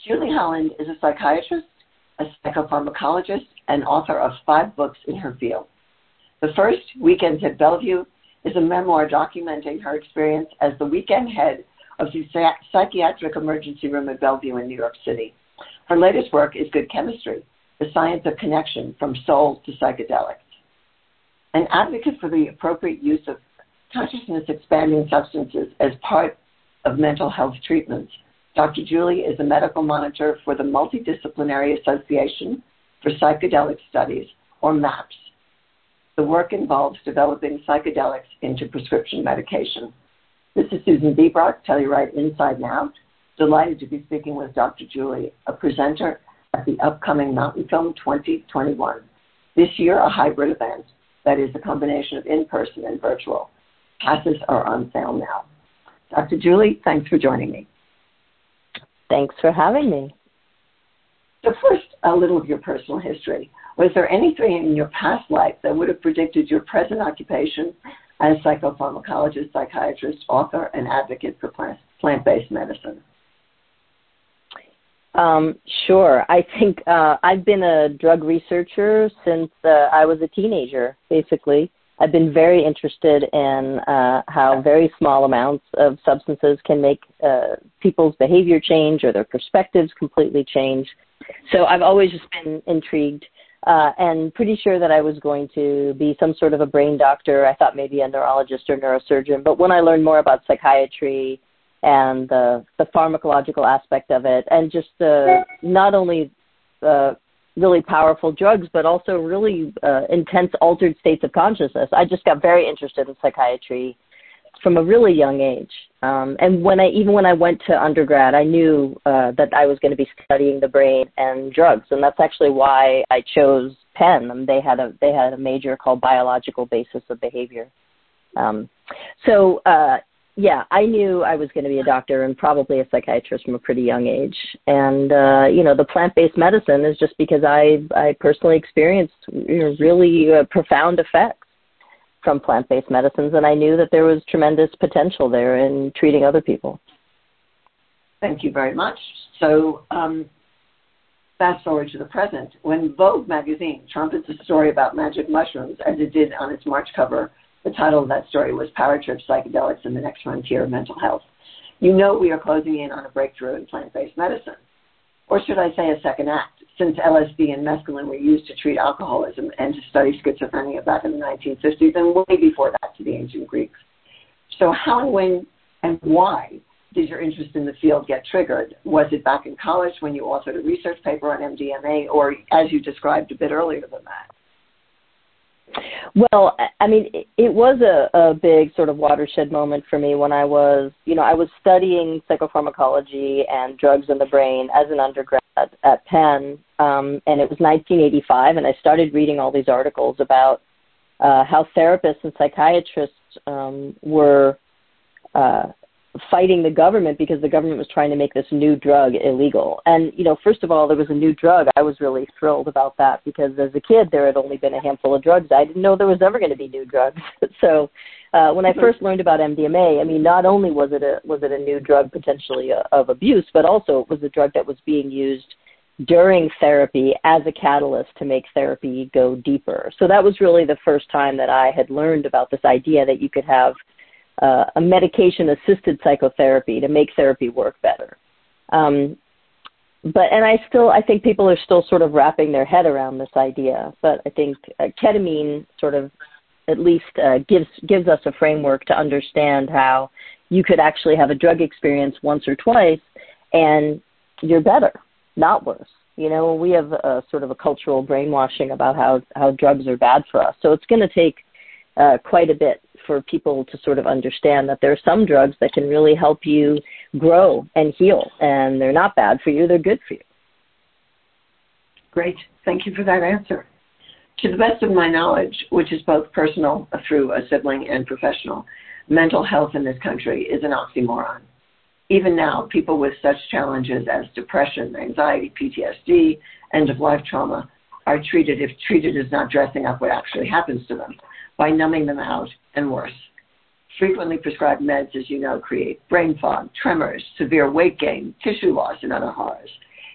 Julie Holland is a psychiatrist, a psychopharmacologist, and author of 5 books in her field. The first, Weekends at Bellevue, is a memoir documenting her experience as the weekend head of the psychiatric emergency room at Bellevue in New York City. Her latest work is Good Chemistry, the science of connection from soul to psychedelics. An advocate for the appropriate use of consciousness-expanding substances as part of mental health treatments, Dr. Julie is a medical monitor for the Multidisciplinary Association for Psychedelic Studies, or MAPS. The work involves developing psychedelics into prescription medication. This is Susan Bebrock, Telluride Inside and Out. Delighted to be speaking with Dr. Julie, a presenter at the upcoming Mountain Film 2021. This year, a hybrid event that is a combination of in-person and virtual. Passes are on sale now. Dr. Julie, thanks for joining me. Thanks for having me. So first, a little of your personal history. Was there anything in your past life that would have predicted your present occupation as psychopharmacologist, psychiatrist, author, and advocate for plant-based medicine? Sure. I think I've been a drug researcher since I was a teenager, basically. I've been very interested in how very small amounts of substances can make people's behavior change or their perspectives completely change. So I've always just been intrigued and pretty sure that I was going to be some sort of a brain doctor. I thought maybe a neurologist or neurosurgeon. But when I learned more about psychiatry and the pharmacological aspect of it, and just not only really powerful drugs, but also really intense altered states of consciousness, I just got very interested in psychiatry from a really young age. And even when I went to undergrad, I knew that I was going to be studying the brain and drugs, and that's actually why I chose Penn. They had a major called Biological Basis of Behavior. Yeah, I knew I was going to be a doctor and probably a psychiatrist from a pretty young age. And, the plant-based medicine is just because I personally experienced really profound effects from plant-based medicines, and I knew that there was tremendous potential there in treating other people. Thank you very much. So fast forward to the present. When Vogue magazine trumpets a story about magic mushrooms, as it did on its March cover, the title of that story was Power Trip Psychedelics and the Next Frontier of Mental Health. You know we are closing in on a breakthrough in plant-based medicine. Or should I say a second act, since LSD and mescaline were used to treat alcoholism and to study schizophrenia back in the 1950s and way before that to the ancient Greeks. So how and when and why did your interest in the field get triggered? Was it back in college when you authored a research paper on MDMA, or as you described a bit earlier than that? Well, I mean, it was a big sort of watershed moment for me when I was studying psychopharmacology and drugs in the brain as an undergrad at Penn, and it was 1985, and I started reading all these articles about how therapists and psychiatrists were fighting the government because the government was trying to make this new drug illegal. And, first of all, there was a new drug. I was really thrilled about that because as a kid, there had only been a handful of drugs. I didn't know there was ever going to be new drugs. So when I first learned about MDMA, I mean, not only was it a new drug potentially of abuse, but also it was a drug that was being used during therapy as a catalyst to make therapy go deeper. So that was really the first time that I had learned about this idea that you could have a medication-assisted psychotherapy to make therapy work better. I think people are still sort of wrapping their head around this idea. But I think ketamine sort of at least gives us a framework to understand how you could actually have a drug experience once or twice and you're better, not worse. We have a sort of a cultural brainwashing about how drugs are bad for us. So it's going to take quite a bit for people to sort of understand that there are some drugs that can really help you grow and heal, and they're not bad for you, they're good for you. Great. Thank you for that answer. To the best of my knowledge, which is both personal through a sibling and professional, mental health in this country is an oxymoron. Even now, people with such challenges as depression, anxiety, PTSD, end-of-life trauma are treated, if treated as not dressing up what actually happens to them, by numbing them out and worse. Frequently prescribed meds, as you know, create brain fog, tremors, severe weight gain, tissue loss, and other horrors.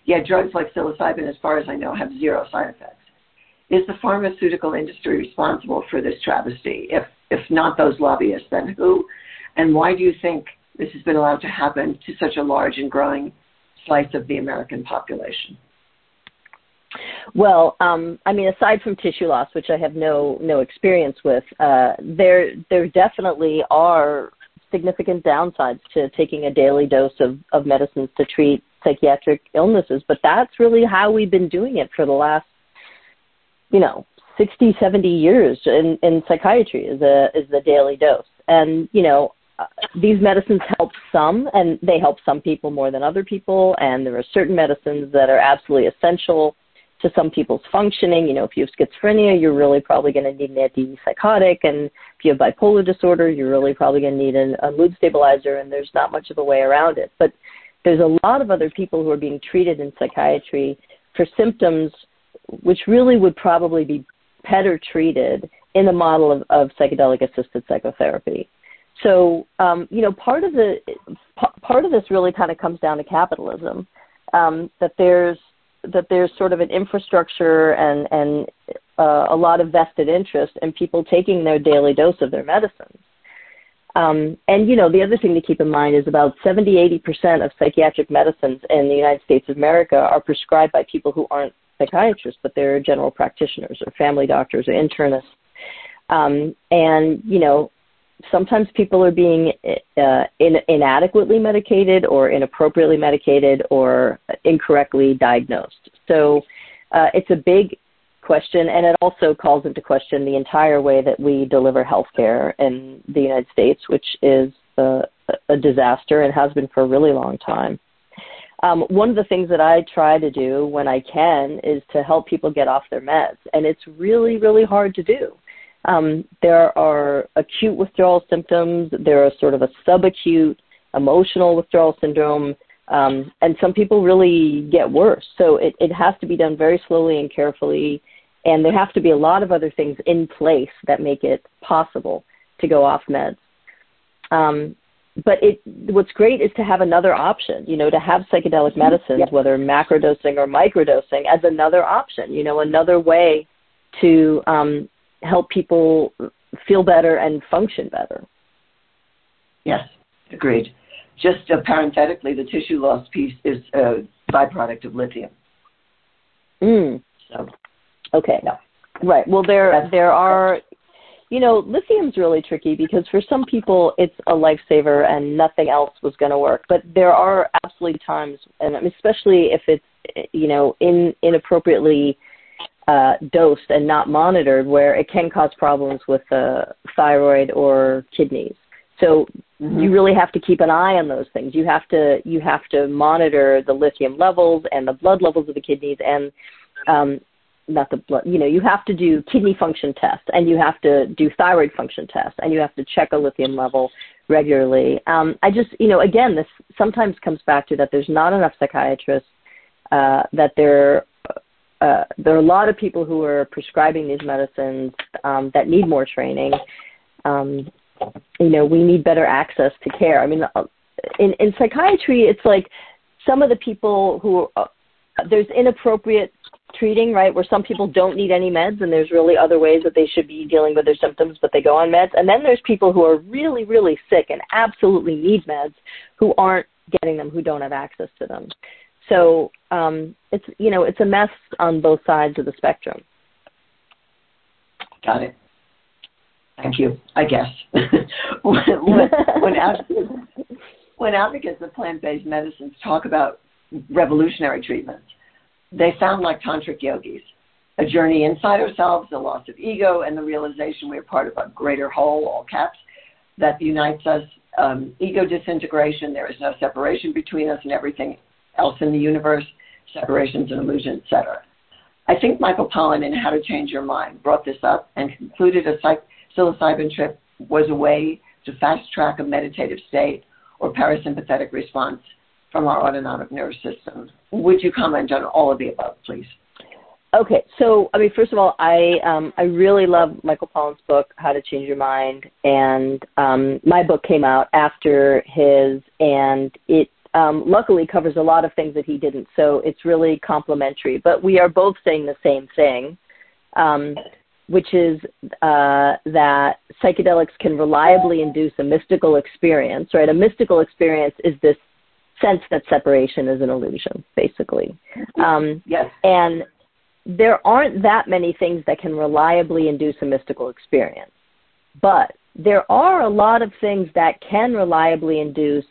Yet drugs like psilocybin, as far as I know, have zero side effects. Is the pharmaceutical industry responsible for this travesty? If not those lobbyists, then who? And why do you think this has been allowed to happen to such a large and growing slice of the American population? Well, I mean, aside from tissue loss, which I have no experience with, there definitely are significant downsides to taking a daily dose of medicines to treat psychiatric illnesses. But that's really how we've been doing it for the last, 60, 70 years in psychiatry is the daily dose. And, these medicines help some, and they help some people more than other people. And there are certain medicines that are absolutely essential to some people's functioning. If you have schizophrenia, you're really probably going to need an antipsychotic. And if you have bipolar disorder, you're really probably going to need a mood stabilizer, and there's not much of a way around it. But there's a lot of other people who are being treated in psychiatry for symptoms which really would probably be better treated in the model of psychedelic-assisted psychotherapy. So, part of this really kind of comes down to capitalism, that there's sort of an infrastructure and a lot of vested interest in people taking their daily dose of their medicines. And, the other thing to keep in mind is about 70-80% of psychiatric medicines in the United States of America are prescribed by people who aren't psychiatrists, but they're general practitioners or family doctors or internists. Sometimes people are being inadequately medicated or inappropriately medicated or incorrectly diagnosed. So it's a big question, and it also calls into question the entire way that we deliver healthcare in the United States, which is a disaster and has been for a really long time. One of the things that I try to do when I can is to help people get off their meds, and it's really, really hard to do. There are acute withdrawal symptoms. There are sort of a subacute emotional withdrawal syndrome, and some people really get worse. So it has to be done very slowly and carefully, and there have to be a lot of other things in place that make it possible to go off meds. But what's great is to have another option, to have psychedelic medicines, yep, whether macrodosing or microdosing, as another option, another way to help people feel better and function better. Yes, agreed. Just parenthetically, the tissue loss piece is a byproduct of lithium. So, okay. No. Right. Well, there are, lithium's really tricky because for some people it's a lifesaver and nothing else was going to work. But there are absolutely times, and especially if it's, inappropriately dosed and not monitored, where it can cause problems with the thyroid or kidneys. So you really have to keep an eye on those things. You have to monitor the lithium levels and the blood levels of the kidneys, and not the blood. You have to do kidney function tests, and you have to do thyroid function tests, and you have to check a lithium level regularly. Again, this sometimes comes back to that there's not enough psychiatrists, that there are a lot of people who are prescribing these medicines that need more training. We need better access to care. I mean, in psychiatry, it's like some of the people who there's inappropriate treating, right, where some people don't need any meds, and there's really other ways that they should be dealing with their symptoms, but they go on meds. And then there's people who are really, really sick and absolutely need meds who aren't getting them, who don't have access to them. So it's a mess on both sides of the spectrum. Got it. Thank you, I guess. when advocates of plant-based medicines talk about revolutionary treatments, they sound like tantric yogis, a journey inside ourselves, the loss of ego, and the realization we are part of a greater whole, all caps, that unites us, ego disintegration, there is no separation between us and everything else in the universe, separations and illusion, etc. I think Michael Pollan in How to Change Your Mind brought this up and concluded a psilocybin trip was a way to fast-track a meditative state or parasympathetic response from our autonomic nervous system. Would you comment on all of the above, please? Okay, so first of all, I really love Michael Pollan's book, How to Change Your Mind, and my book came out after his, and it luckily covers a lot of things that he didn't. So it's really complementary. But we are both saying the same thing, which is that psychedelics can reliably induce a mystical experience, right? A mystical experience is this sense that separation is an illusion, basically. Yes. And there aren't that many things that can reliably induce a mystical experience. But there are a lot of things that can reliably induce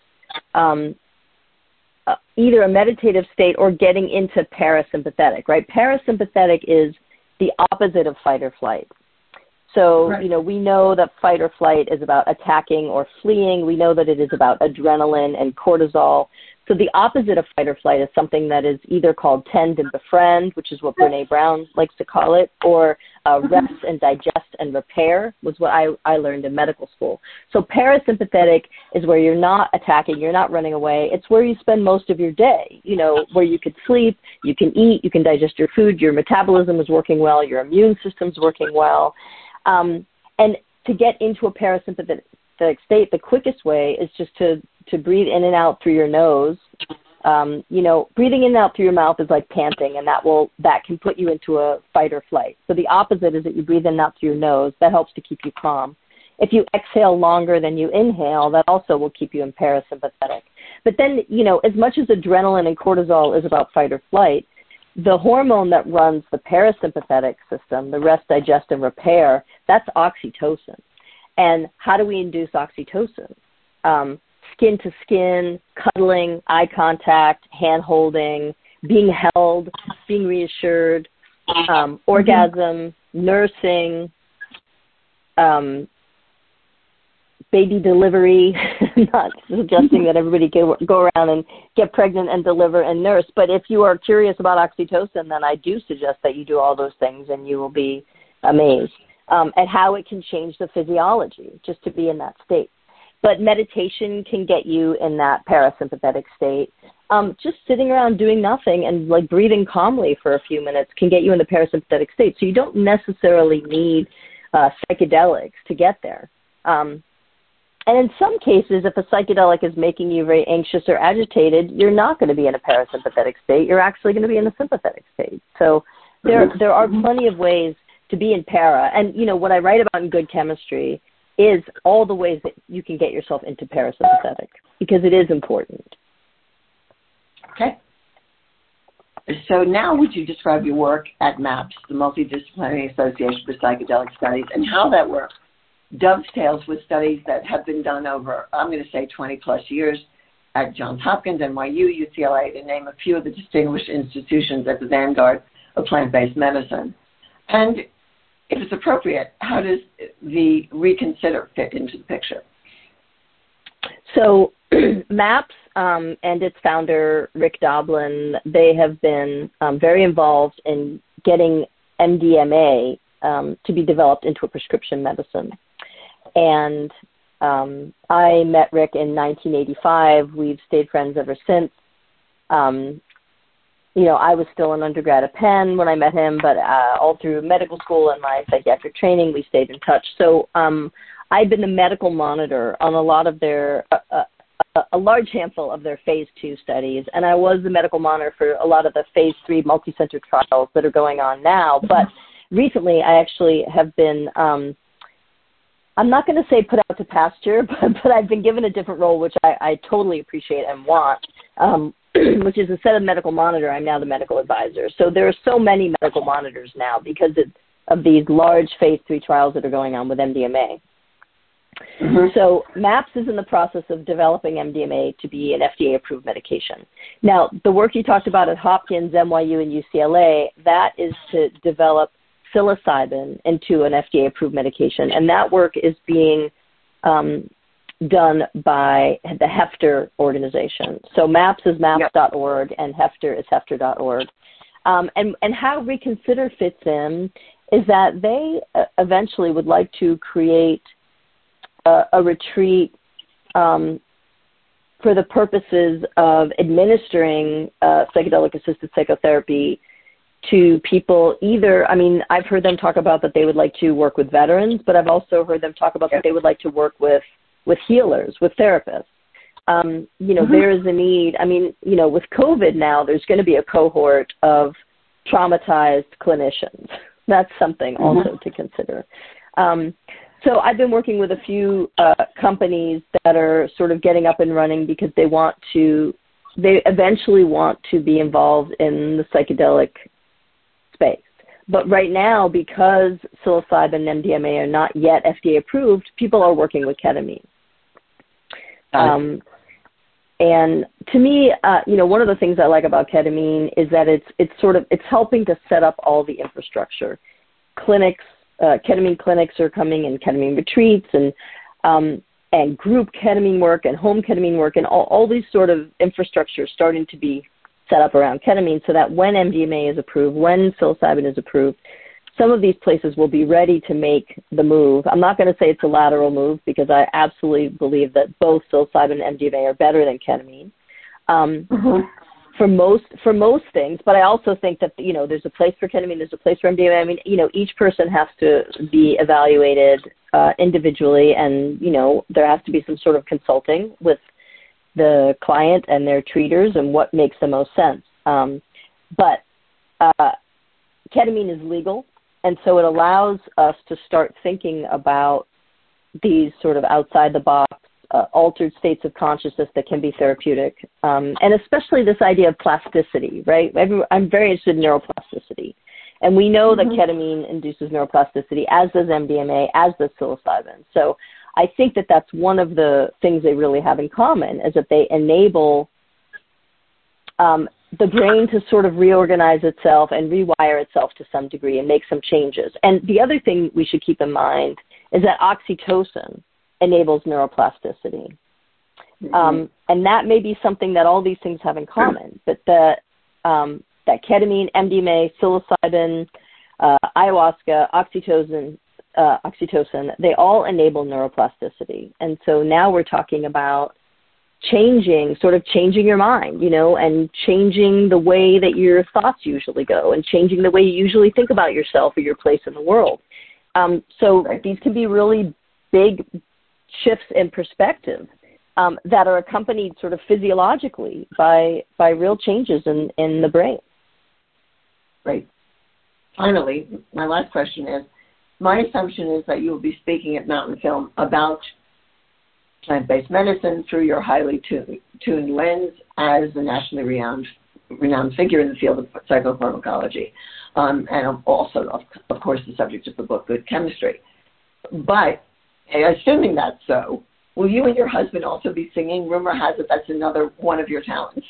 either a meditative state or getting into parasympathetic, right? Parasympathetic is the opposite of fight or flight. So, right. We know that fight or flight is about attacking or fleeing. We know that it is about adrenaline and cortisol. So the opposite of fight or flight is something that is either called tend and befriend, which is what Brene Brown likes to call it, or rest and digest and repair was what I learned in medical school. So parasympathetic is where you're not attacking, you're not running away. It's where you spend most of your day, where you could sleep, you can eat, you can digest your food, your metabolism is working well, your immune system's working well. And to get into a parasympathetic state, the quickest way is just to breathe in and out through your nose. Breathing in and out through your mouth is like panting, and that can put you into a fight or flight. So the opposite is that you breathe in and out through your nose. That helps to keep you calm. If you exhale longer than you inhale, that also will keep you in parasympathetic. But then, as much as adrenaline and cortisol is about fight or flight, the hormone that runs the parasympathetic system, the rest, digest, and repair, that's oxytocin. And how do we induce oxytocin? Skin to skin, cuddling, eye contact, hand holding, being held, being reassured, orgasm, nursing, baby delivery. Not suggesting that everybody can go around and get pregnant and deliver and nurse, but if you are curious about oxytocin, then I do suggest that you do all those things, and you will be amazed at how it can change the physiology just to be in that state. But meditation can get you in that parasympathetic state. Just sitting around doing nothing and like breathing calmly for a few minutes can get you in the parasympathetic state. So you don't necessarily need psychedelics to get there. And in some cases, if a psychedelic is making you very anxious or agitated, you're not going to be in a parasympathetic state. You're actually going to be in a sympathetic state. So there are plenty of ways to be in para. And, what I write about in Good Chemistry is all the ways that you can get yourself into parasympathetic, because it is important. Okay. So now would you describe your work at MAPS, the Multidisciplinary Association for Psychedelic Studies, and how that work dovetails with studies that have been done over, I'm going to say, 20-plus years at Johns Hopkins, NYU, UCLA, to name a few of the distinguished institutions at the vanguard of plant-based medicine. And if it's appropriate, how does the Reconsider fit into the picture? So MAPS and its founder, Rick Doblin, they have been very involved in getting MDMA to be developed into a prescription medicine. And I met Rick in 1985. We've stayed friends ever since. I was still an undergrad at Penn when I met him, but all through medical school and my psychiatric training, we stayed in touch. So I've been the medical monitor on a lot of their, a large handful of their phase 2 studies, and I was the medical monitor for a lot of the phase 3 multi-center trials that are going on now. But recently, I actually have been, I'm not going to say put out to pasture, but I've been given a different role, which I totally appreciate and want, which is instead of medical monitor, I'm now the medical advisor. So there are so many medical monitors now because of these large phase 3 trials that are going on with MDMA. Mm-hmm. So MAPS is in the process of developing MDMA to be an FDA-approved medication. Now, the work you talked about at Hopkins, NYU, and UCLA, that is to develop psilocybin into an FDA-approved medication, and that work is being done by the Hefter organization. So MAPS is MAPS.org, and Hefter is Hefter.org. And how Reconsider fits in is that they eventually would like to create a retreat for the purposes of administering psychedelic-assisted psychotherapy to people either, I've heard them talk about that they would like to work with veterans, but I've also heard them talk about that they would like to work with healers, with therapists. there is a need. I mean, with COVID now, there's going to be a cohort of traumatized clinicians. That's something also to consider. So I've been working with a few companies that are sort of getting up and running because they eventually want to be involved in the psychedelic space. But right now, because psilocybin and MDMA are not yet FDA approved, people are working with ketamine. And to me, one of the things I like about ketamine is that it's helping to set up all the infrastructure. Clinics, ketamine clinics are coming, and ketamine retreats, and group ketamine work, and home ketamine work, and all these sort of infrastructures starting to be set up around ketamine, so that when MDMA is approved, when psilocybin is approved, some of these places will be ready to make the move. I'm not going to say it's a lateral move, because I absolutely believe that both psilocybin and MDMA are better than ketamine for most things. But I also think that, there's a place for ketamine, there's a place for MDMA. I mean, each person has to be evaluated individually, and, there has to be some sort of consulting with the client and their treaters and what makes the most sense. But ketamine is legal, and so it allows us to start thinking about these sort of outside-the-box, altered states of consciousness that can be therapeutic, and especially this idea of plasticity, right? I'm very interested in neuroplasticity. And we know that ketamine induces neuroplasticity, as does MDMA, as does psilocybin. So I think that that's one of the things they really have in common, is that they enable the brain to sort of reorganize itself and rewire itself to some degree and make some changes. And the other thing we should keep in mind is that oxytocin enables neuroplasticity. And that may be something that all these things have in common, but that ketamine, MDMA, psilocybin, ayahuasca, oxytocin, they all enable neuroplasticity. And so now we're talking about changing your mind, and changing the way that your thoughts usually go, and changing the way you usually think about yourself or your place in the world. So these can be really big shifts in perspective that are accompanied sort of physiologically by real changes in the brain. Great. Finally, my last question is, my assumption is that you will be speaking at Mountain Film about plant-based medicine through your highly tuned lens as a nationally renowned figure in the field of psychopharmacology, and also, of course, the subject of the book, Good Chemistry. But assuming that's so, will you and your husband also be singing? Rumor has it that's another one of your talents.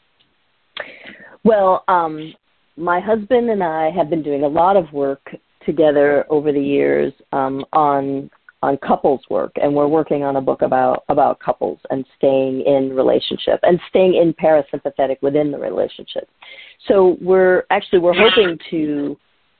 Well, my husband and I have been doing a lot of work together over the years on couples work, and we're working on a book about couples and staying in relationship and staying in parasympathetic within the relationship. So we're hoping to.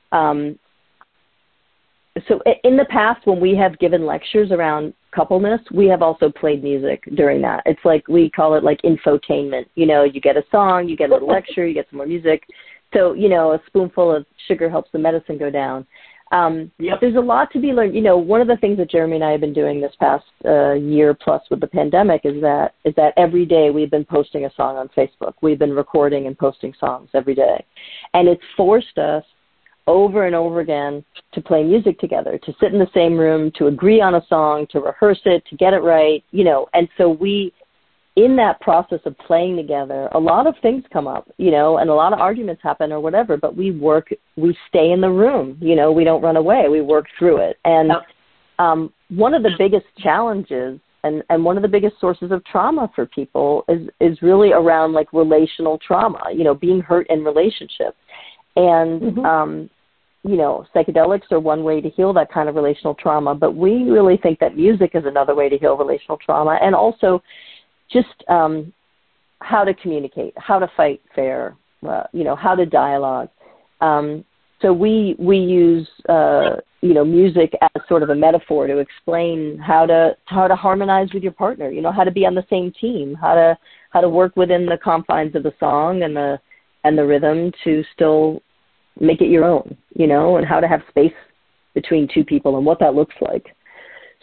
So in the past, when we have given lectures around coupleness, we have also played music during that. It's like, we call it like infotainment. You get a song, you get a little lecture, you get some more music. So, a spoonful of sugar helps the medicine go down. There's a lot to be learned. One of the things that Jeremy and I have been doing this past year plus with the pandemic is that every day we've been posting a song on Facebook. We've been recording and posting songs every day. And it's forced us over and over again to play music together, to sit in the same room, to agree on a song, to rehearse it, to get it right, And so in that process of playing together, a lot of things come up, and a lot of arguments happen or whatever, but we stay in the room, we don't run away, we work through it. And one of the biggest challenges and one of the biggest sources of trauma for people is really around like relational trauma, being hurt in relationships. And, psychedelics are one way to heal that kind of relational trauma, but we really think that music is another way to heal relational trauma, and also just how to communicate, how to fight fair, how to dialogue. So we use, music as sort of a metaphor to explain how to harmonize with your partner, how to be on the same team, how to work within the confines of the song and the rhythm to still make it your own, and how to have space between two people and what that looks like.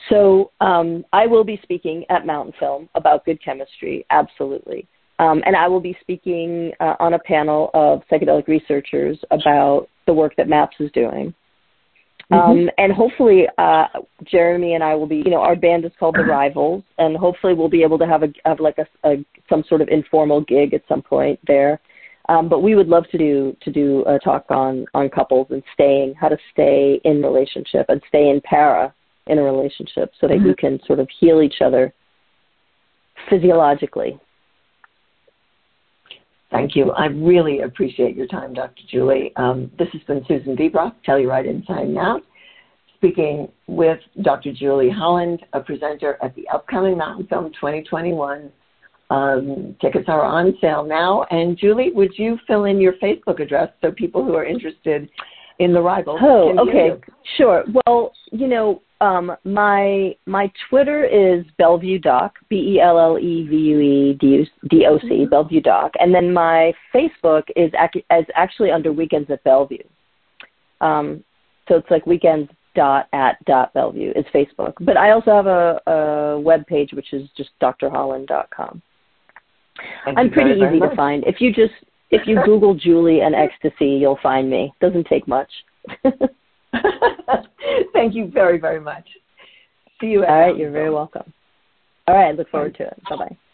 So I will be speaking at Mountain Film about good chemistry, absolutely. And I will be speaking on a panel of psychedelic researchers about the work that MAPS is doing. And hopefully Jeremy and I will be, our band is called The Rivals, and hopefully we'll be able to have some sort of informal gig at some point there. But we would love to do a talk on couples and how to stay in relationship and stay in para in a relationship so that you can sort of heal each other physiologically. Thank you. I really appreciate your time, Dr. Julie. This has been Susan Debrock, Telluride Inside Out, speaking with Dr. Julie Holland, a presenter at the upcoming Mountain Film 2021. Tickets are on sale now. And Julie, would you fill in your Facebook address so people who are interested in The Rivals can hear you? Sure. Well, my Twitter is Bellevue Doc, BELLEVUEDOC, Bellevue Doc, and then my Facebook is actually under Weekends at Bellevue. So it's like weekends.at.bellevue is Facebook. But I also have a web page which is just drholland.com. I'm pretty easy to find. If you Google Julie and ecstasy, you'll find me. Doesn't take much. Thank you very, very much. See you. All right, you're very welcome. All right, look forward to it. Bye-bye.